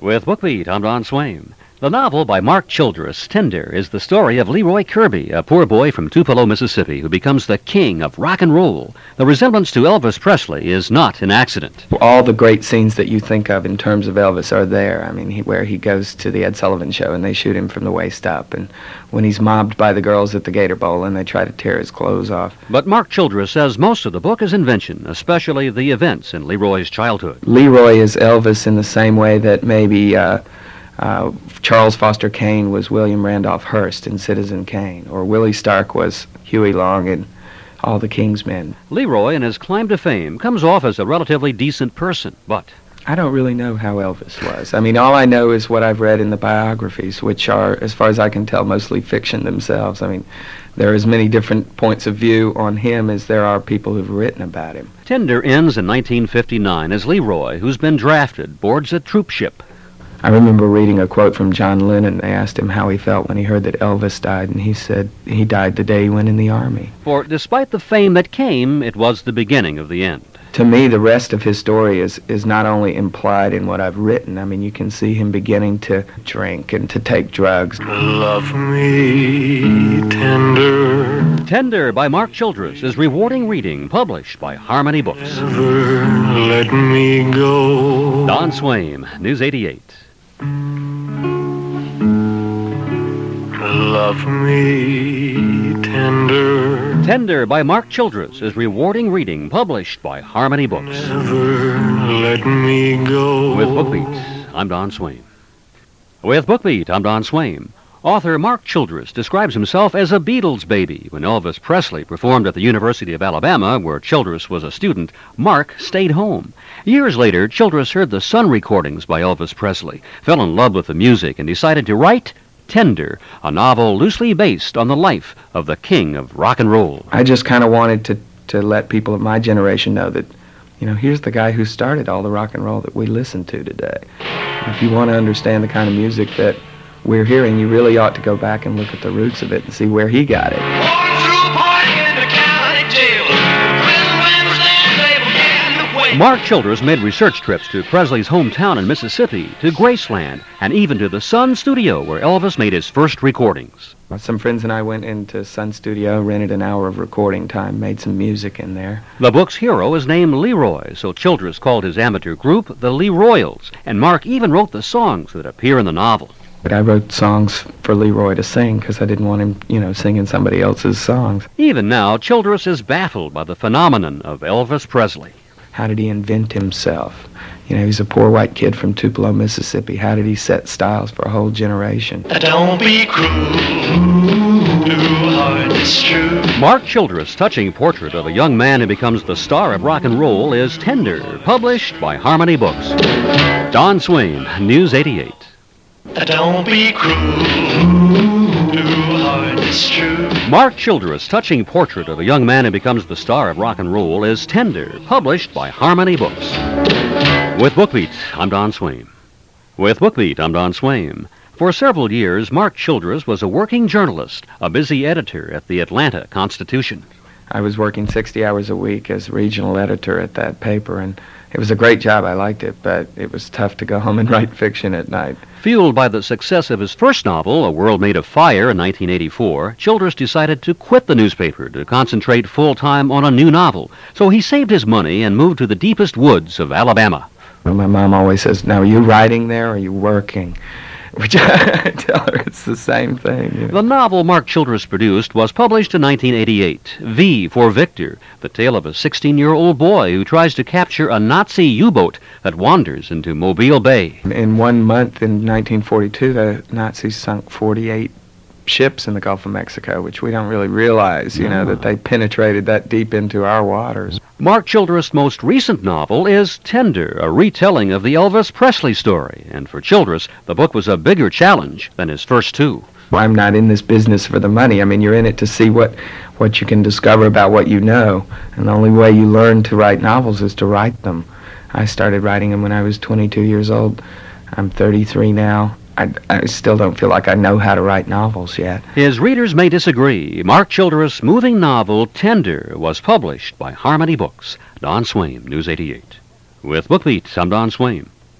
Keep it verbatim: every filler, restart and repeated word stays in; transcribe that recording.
With BookBeat, I'm Don Swain. The novel by Mark Childress, Tender, is the story of Leroy Kirby, a poor boy from Tupelo, Mississippi, who becomes the king of rock and roll. The resemblance to Elvis Presley is not an accident. All the great scenes that you think of in terms of Elvis are there. I mean, he, where he goes to the Ed Sullivan Show and they shoot him from the waist up, and when he's mobbed by the girls at the Gator Bowl and they try to tear his clothes off. But Mark Childress says most of the book is invention, especially the events in Leroy's childhood. Leroy is Elvis in the same way that maybe uh, uh, Charles Foster Kane was William Randolph Hearst in Citizen Kane, or Willie Stark was Huey Long in All the King's Men. Leroy, in his climb to fame, comes off as a relatively decent person, but I don't really know how Elvis was. I mean, all I know is what I've read in the biographies, which are, as far as I can tell, mostly fiction themselves. I mean, there are as many different points of view on him as there are people who've written about him. Tender ends in nineteen fifty-nine as Leroy, who's been drafted, boards a troop ship. I remember reading a quote from John Lennon. They asked him how he felt when he heard that Elvis died, and he said he died the day he went in the Army. For despite the fame that came, it was the beginning of the end. To me, the rest of his story is, is not only implied in what I've written. I mean, you can see him beginning to drink and to take drugs. Love me tender. Tender by Mark Childress is rewarding reading, published by Harmony Books. Never let me go. Don Swain, News eighty-eight. Love me tender. Tender by Mark Childress is rewarding reading, published by Harmony Books. Never let me go. With BookBeat, I'm Don Swain. With BookBeat, I'm Don Swain. Author Mark Childress describes himself as a Beatles baby. When Elvis Presley performed at the University of Alabama, where Childress was a student, Mark stayed home. Years later, Childress heard the Sun recordings by Elvis Presley, fell in love with the music, and decided to write Tender, a novel loosely based on the life of the king of rock and roll. I just kind of wanted to, to let people of my generation know that, you know, here's the guy who started all the rock and roll that we listen to today. If you want to understand the kind of music that we're hearing, you really ought to go back and look at the roots of it and see where he got it. Mark Childress made research trips to Presley's hometown in Mississippi, to Graceland, and even to the Sun Studio, where Elvis made his first recordings. Some friends and I went into Sun Studio, rented an hour of recording time, made some music in there. The book's hero is named Leroy, so Childress called his amateur group the Leroyals, and Mark even wrote the songs that appear in the novel. But I wrote songs for Leroy to sing because I didn't want him, you know, singing somebody else's songs. Even now, Childress is baffled by the phenomenon of Elvis Presley. How did he invent himself? You know, he's a poor white kid from Tupelo, Mississippi. How did he set styles for a whole generation? Don't be cruel, too hard is true. Mark Childress' touching portrait of a young man who becomes the star of rock and roll is Tender, published by Harmony Books. Don Swain, News eighty-eight. Don't be cruel, too hard is true. Mark Childress' touching portrait of a young man who becomes the star of rock and roll is Tender, published by Harmony Books. With BookBeat, I'm Don Swain. With BookBeat, I'm Don Swain. For several years, Mark Childress was a working journalist, a busy editor at the Atlanta Constitution. I was working sixty hours a week as regional editor at that paper, and it was a great job. I liked it, but it was tough to go home and write fiction at night. Fueled by the success of his first novel, A World Made of Fire, in nineteen eighty-four, Childress decided to quit the newspaper to concentrate full-time on a new novel. So he saved his money and moved to the deepest woods of Alabama. Well, my mom always says, now, are you writing there or are you working? Which I tell her it's the same thing. You know? The novel Mark Childress produced was published in nineteen eighty-eight. V for Victor, the tale of a sixteen-year-old boy who tries to capture a Nazi U-boat that wanders into Mobile Bay. In one month in nineteen forty-two, the Nazis sunk forty-eight ships in the Gulf of Mexico, which we don't really realize, you know, that they penetrated that deep into our waters. Mark Childress' most recent novel is Tender, a retelling of the Elvis Presley story. And for Childress, the book was a bigger challenge than his first two. I'm not in this business for the money. I mean, you're in it to see what, what you can discover about what you know. And the only way you learn to write novels is to write them. I started writing them when I was twenty-two years old. I'm thirty-three now. I, I still don't feel like I know how to write novels yet. His readers may disagree. Mark Childress' moving novel, Tender, was published by Harmony Books. Don Swain, News eighty-eight. With BookBeat, I'm Don Swain.